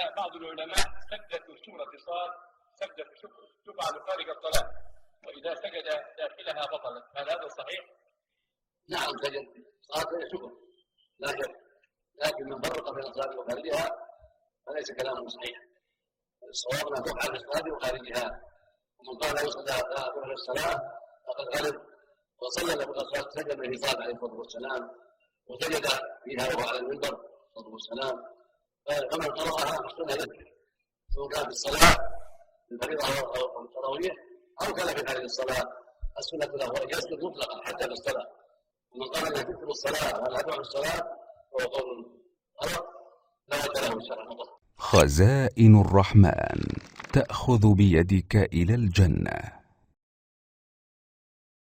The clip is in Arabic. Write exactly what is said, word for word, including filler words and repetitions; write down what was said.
قال بعض العلماء سجدة سورة صاد سجدة شكر تفعل خارج الصلاة، وإذا سجد داخلها بطلت، هل هذا صحيح؟ نعم سجد صاد شكر لا شك، لكن من فرق بين الصلاة وخارجها فليس كلامه صحيح. الصواب انها تفعل في الصلاة وخارجها، ومن قال لا يصلى لا تفعل الصلاة فقد غلب وصلى له الصلاة سجد في صاد عليه الصلاة والسلام وسجد فيها وهو على المنبر الصلاة والسلام، فمن قرأها فالسنة له سواء كان في الصلاة في الفريضة أو التراويح أو كان في خارج الصلاة، السنة له أن يسجد مطلقا حتى في الصلاة. ومن قال أنها تكتب الصلاة ولا تفعل الصلاة فهو قول غلط لا وجه له الشرع مطلقا. خزائن الرحمن تأخذ بيدك إلى الجنة.